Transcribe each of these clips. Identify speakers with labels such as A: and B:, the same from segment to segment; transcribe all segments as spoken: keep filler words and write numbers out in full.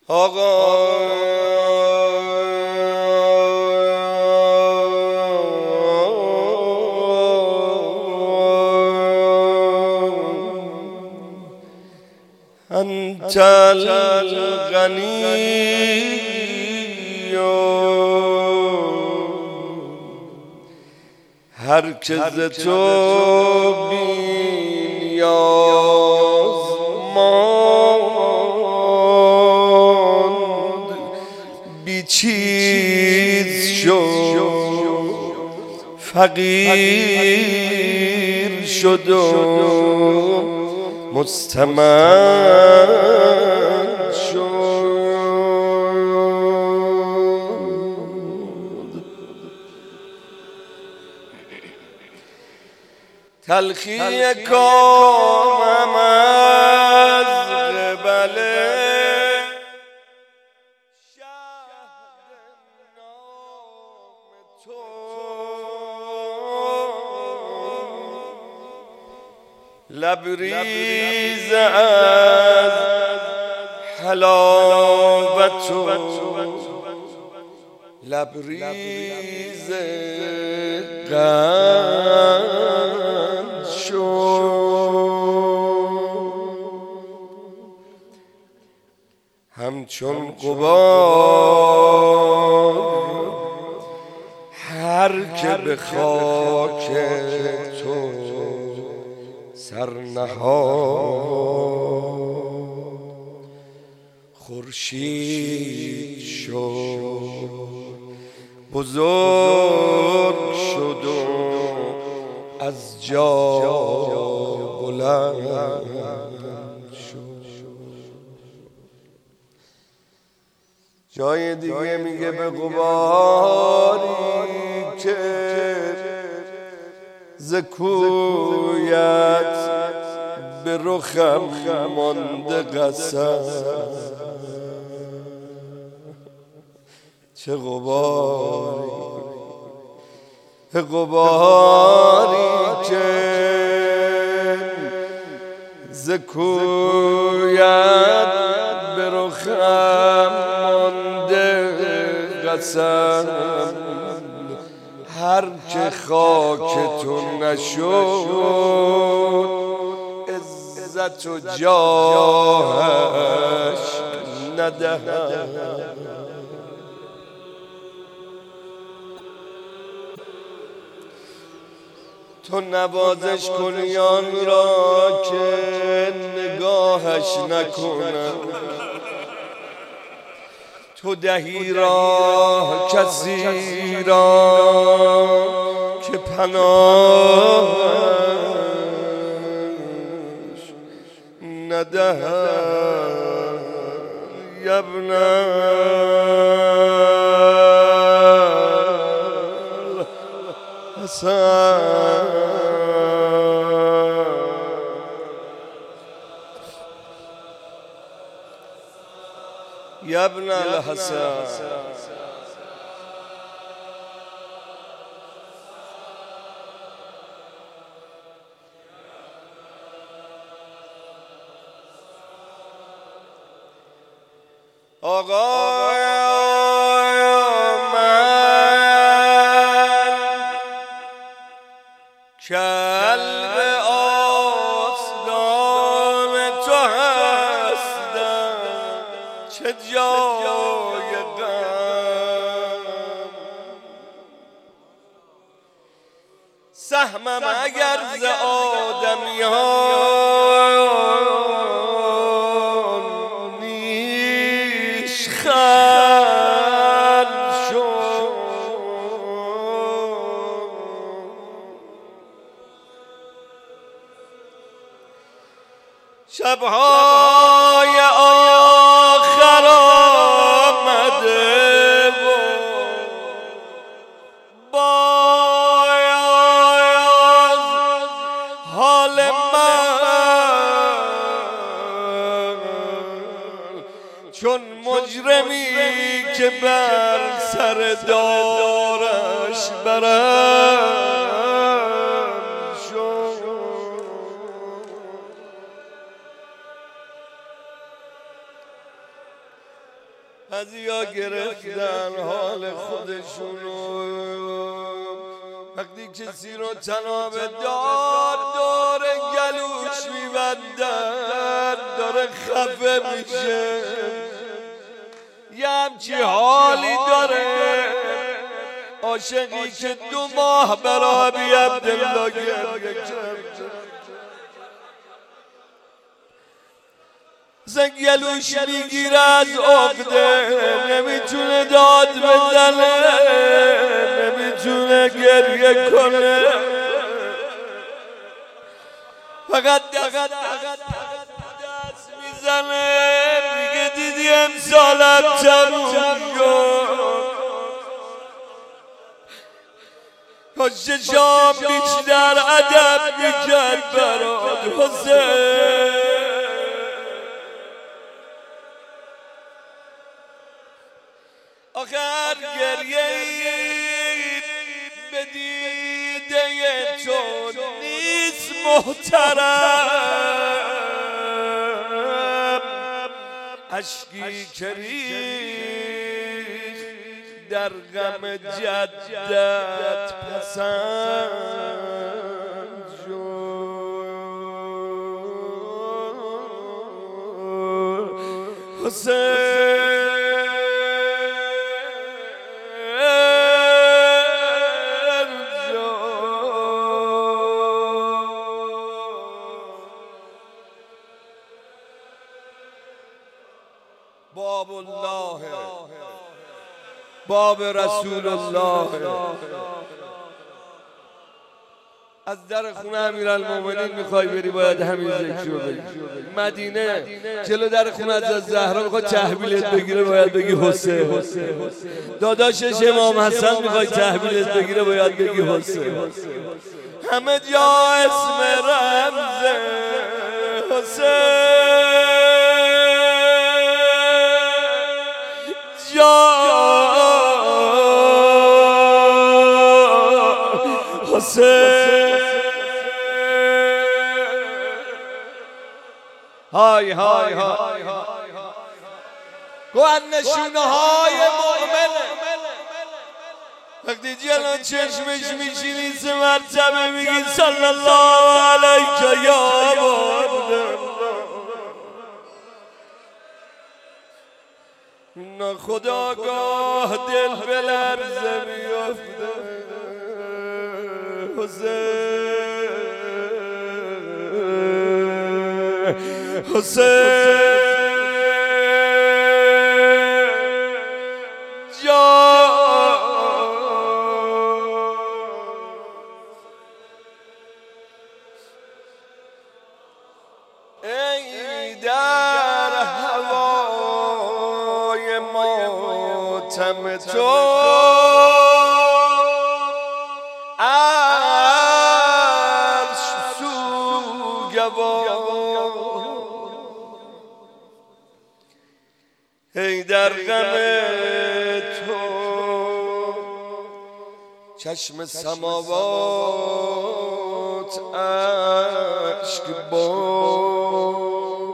A: آقا انت الغنی هر که ز تو بی نیاز ماند بی چیز شد فقیر شد و مستمند شد. تلخی کامم از قبل شهد نام تو لبریز از حلاوت و لبریز قند شد. همچون غبار هر که به خاک تو سر نهاد خورشید شد بزرگ شد و از جا بلند شد. جای دیگه میگه به غباری که ز کویت به رخم مانده قسم. چه غباری به غباری که ز کویت به رخم مانده قسم. هر که خاکتون نشد عزت و جاهش ندهد. تو نوازش کنی آن را که نگاهش نکنم. تو دهی راه کسی را که پناهش ندهد. ابن الحسن یا ابن الحسن آقا من کلب آستان تو هستم. چه جای غم سهمم اگر ز آدمیان نیش خل شد. شبهای آخر آمده و باید حال من چون مجرمی که بر سر دارش برم شد. بعضیا گرفتن حال خودشونو، وقتی کسی رو تنها به دار داره گلوش میبندن داره خفه میشه، یه همچی حالی داره عاشقی که دو ماه برا بی عبدالله گریه کرد، زنگلوش میگیره از عقده، نمیتونه داد بزنه، نمیتونه گریه کنه، فقط دست میزنه میگه دیدی امسالم تموم شد، کاش شام بیشتر ادب میکرد برات حسین. آخر گریه‌ای به دیده تو نیست محترم، اشکی که ریخت در غم جدت پسند شد حسین. باب الله باب رسول الله. از در خونه امیرالمومنین میخوای بری باید همین ذکر رو بگی. مدینه جلو در خونه از زهرا میخواد تحویلت بگیره باید بگی حسین. داداشش امام حسن میخوای تحویلت بگیره باید بگی حسین. همه جا اسم رمزه حسین، حسین های های های گوهر نشونه های مؤمنه، وقتی جلو چشمش میشینی سه مرتبه میگی صلی الله علیک یا عبدالله، ناخداگاه دل به لرزه میفته حسین حسین جان. ای در هوای ماتم تو عرش سوگوار، ای در غم تو چشم سماوات اشک بار.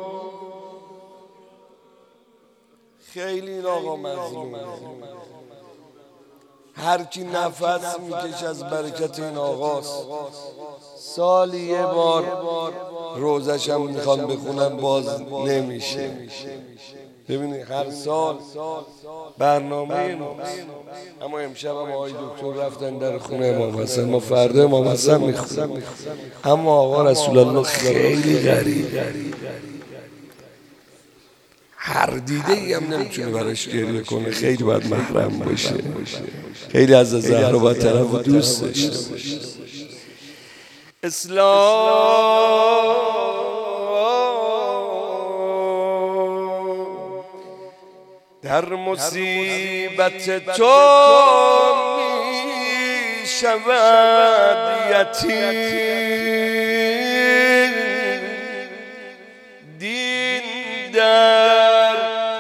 A: خیلی این آقا مظلومه، هر کی نفس میکشه از برکت این آقاست. سالی یه بار روزش هم میخوام بخونم باز نمیشه. ببینید هر سال برنامه ماست، اما امشب هم آقای دکتر رفتن در خونه امام حسن، ما فردا امام حسن میخونیم. اما آقا رسول الله خیلی غریب، هر دیده ای هم نمیتونه براش گریه کنه، خیلی باید محرم باشه، خیلی از زهرا باید طرف دوست داشته باشه. اسلام در مصیبت تو می شود یتیم، دین در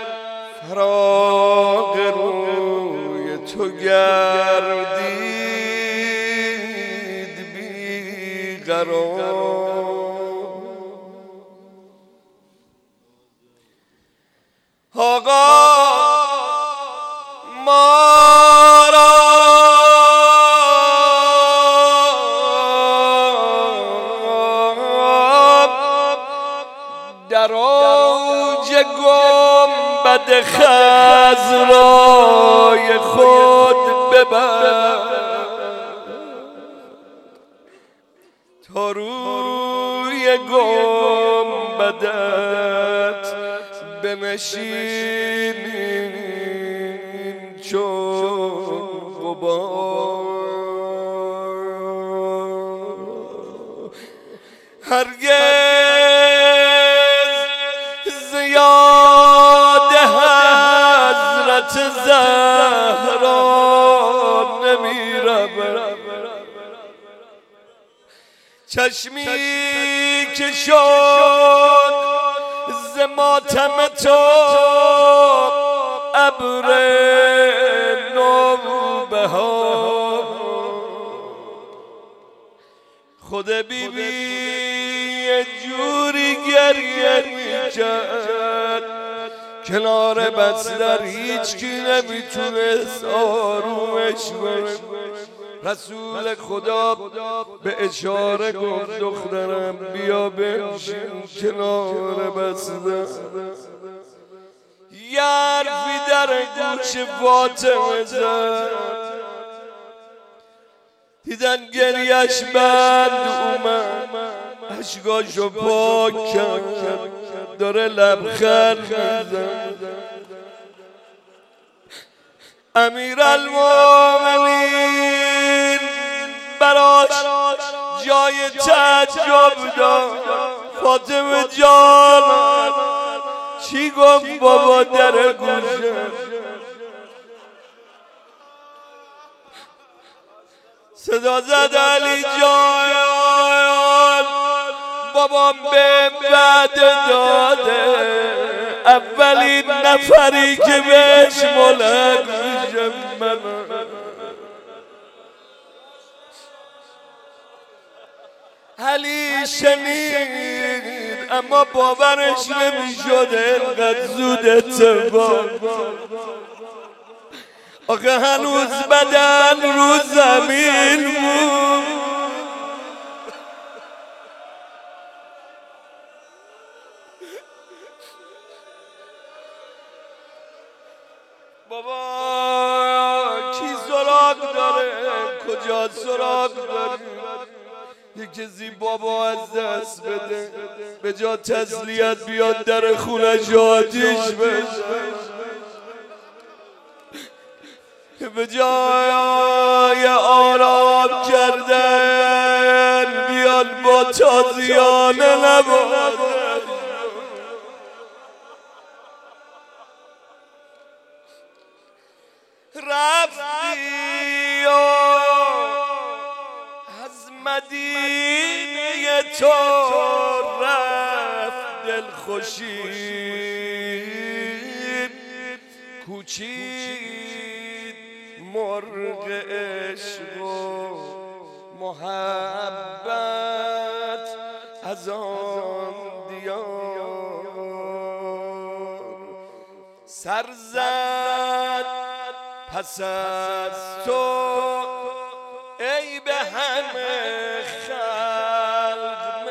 A: فراق روی تو گردید بیقرار. آقا گنبد خضرای خود ببر تا روی گنبدت بنشینیم چون غبار. هرگز زیاد حضرت زهرا نمی‌روم، چشمی که شد ز ماتم تو ابر نوبهار. خود بی بی یه جوری گریه میکرد کنار بستر، هیچ کی نمیتونست آرومش کنه. رسول خدا به اشاره گفت دخترم بیا بنشین کنار بستر. یه حرفی در گوش فاطمه زد، دیدن گریش بند اومد، اشکاشو پاک کرد، داره لبخند میزن. امیرالمومنین براش جای تعجب داد. فاطمه جان چی گفت بابا در گوشه؟ صدا زد علی جان بابام به بعد داده، اولین نفری که بهش ملک میشه من. علی شنید اما باورش نمیشد اینقدر زود اتفاق. آخه هنوز بدن رو زمین بود. بابا کی سراغ داره؟ کجا سراغ داره؟ یه کسی بابا از دست بده، به جا تسلیت بیاد در خونش آتیش بشه، به جای آرام کردن بیاد با تازیانه نباشه. رفتی از مدینه تو رفت دلخوشی، کوچید مرغ عشق و محبت از آن دیار. سر زد پس از تو ای به همه خلق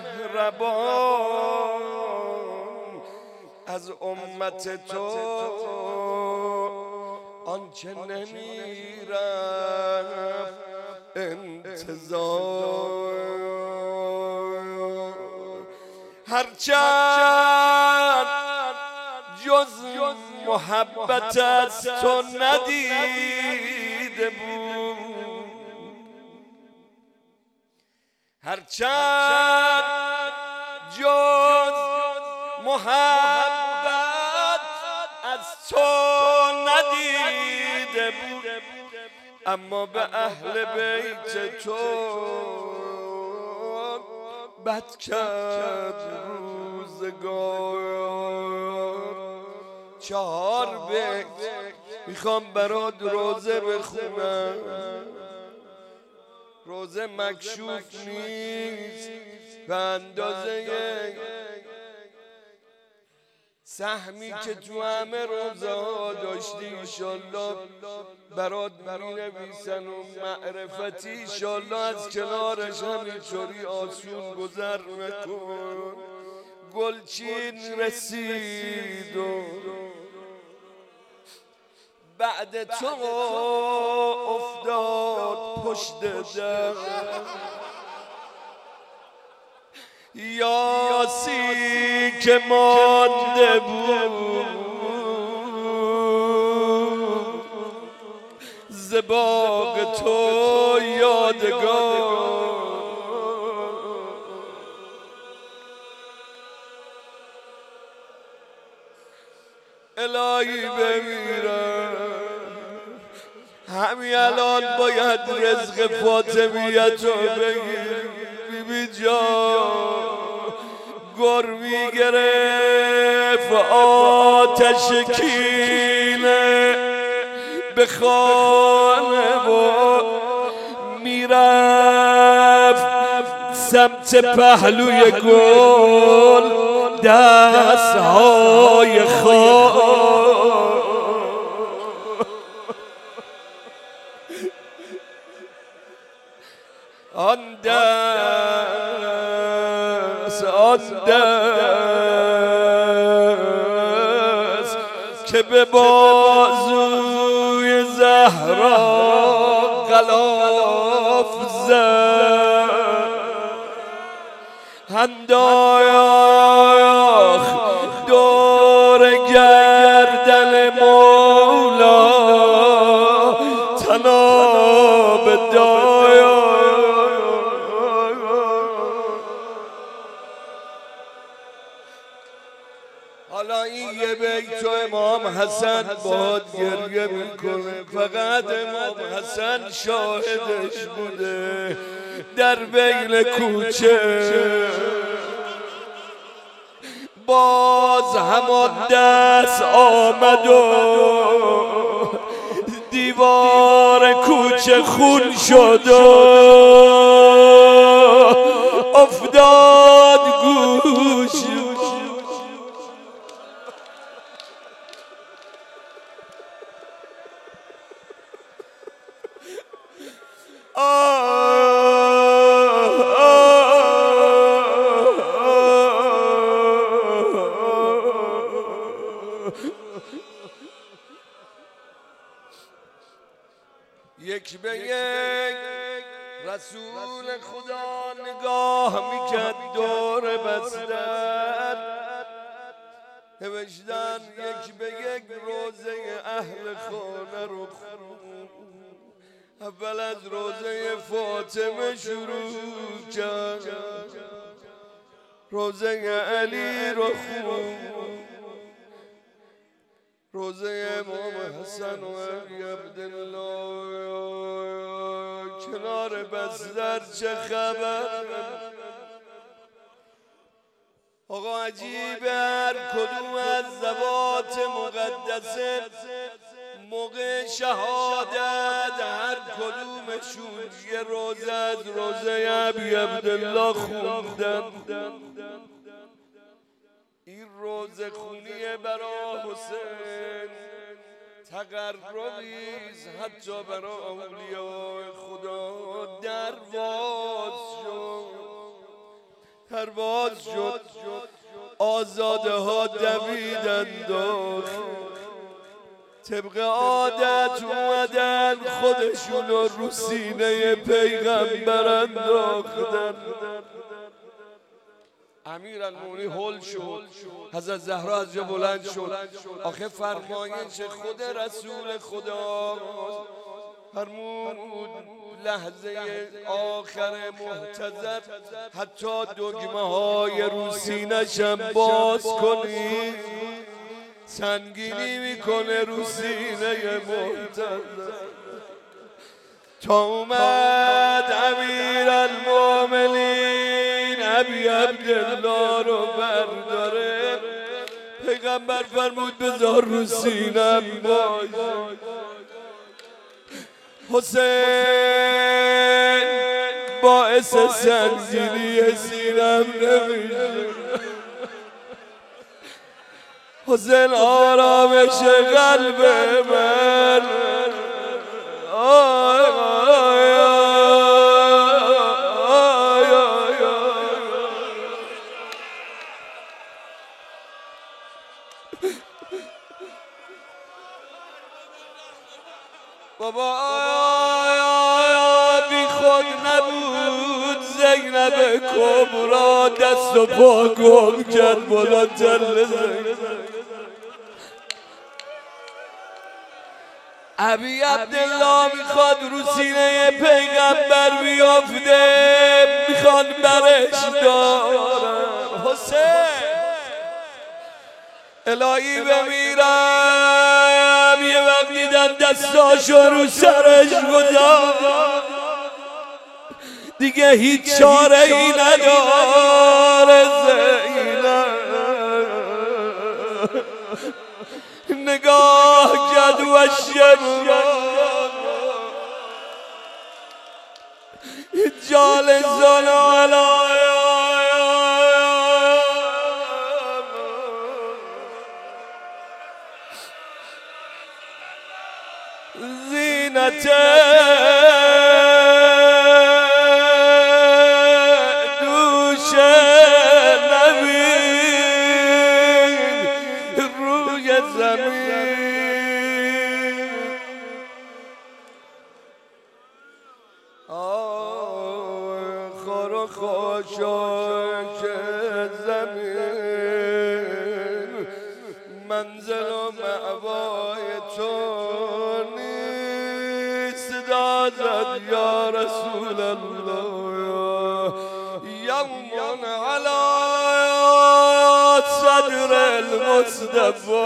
A: مهربان، از امت تو آنچه نمیرفت انتظار. هرچند جز محبت از تو ندیده بود، هرچند جز محبت از تو ندیده بود، اما به اهل بیت تو بد کرد روزگار. چهار بیت میخوام برات روزه بخونم، روزه مکشوف نیست به اندازه سهمی که تو همه روزه ها داشتی انشالله برات می نویسن و معرفتی انشالله از کنارش همینطوری آسون گذر نکن. گلچین رسید و بعد تو افتاد پشت در یاسی که مانده بود ز باغ تو یادگار الهی بمیرم همین الان باید رزق فاطمیت رو بگیر بیبی جان گرمی گرفت آتش کینه به خانه و میرفت سمت پهلوی گل دستهای خواه آن دست آن دست که به بازوی زهرا غلاف زد انداخت دور گردن مولا تناب دایا حالا این یه بیت و امام حسن باید گریه میکنه فقط امام حسن شاهدش بوده در بین کوچه باز همان دست آمد و دیوار کوچه خون شد و افتاد گوش یک به یک رسول خدا نگاه میکرد دور بستر نوشتن یک به یک روزه اهل خانه رو خون اول از روزه فاطمه شروع کرد روزه علی رو خون روزه امام حسن و علی عبدالله کنار بستر چه خبر آقا عجیبه هر کدوم از ذوات مقدسه موقع شهادت هر کدومشون یه روزه از روزه علی عبدالله خوندن این روزه خونیه برا حسین تقربیز حتی برا اولیاء خدا درواز شد درواز شد آزاده ها دویدن داخل طبق عادت اومدن خودشونو رو سینه پیغمبر انداختن امیرالمومنین هول شد حضرت زهرا از جا بلند شد آخه فرمایش خود رسول خدا فرمود لحظه آخر محتضر حتی دگمه های رو سینه‌شم باز کنی سنگینی میکنه رو سینه محتضر تا اومد امیرالمومنین ابی عبدالله رو برداره پیغمبر فرمود بذار رو سینم باش حسین باعث سنگینی سینم نمیشه حسین آرامش قلب من آی آی آی بابا بی خود نبود زینب کبرا دست و پا گم کرد بلندتر زینب ابی عبدالله میخواد رو سینه پیغمبر بیافته میخواد برش دارم حسین الهی بمیرم یه وقت دیدن دستاشو رو سرش گذار دیگه هیچ چاره ای نداره زینب نگاه کرد و جال زلالا زینت دوش نبین روی زمین خور و خاشاک زمین منزل و مأوای تو نیست دادت یا رسول الله یوم علی صدر المصطفى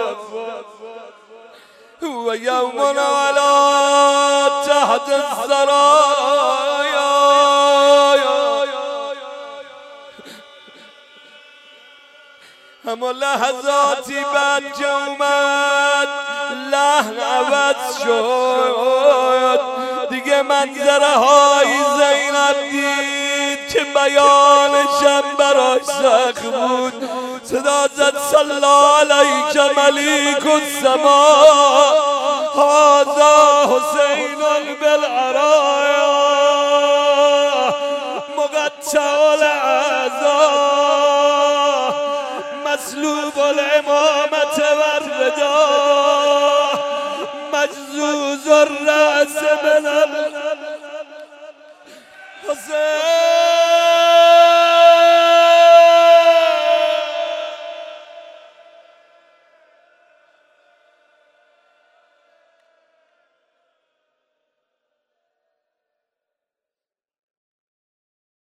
A: و یوم علی تحت الثرایا اما لحظاتی بعد که اومد لحن عوض شد دیگه منظره های زینب دید که بیانشم براش سخت بود صدا زد صلی علیک ملیک السما هذا حسین بالعرایا مقطع الاعضاء مسلوب الامامة والرداء مجزوز الرأس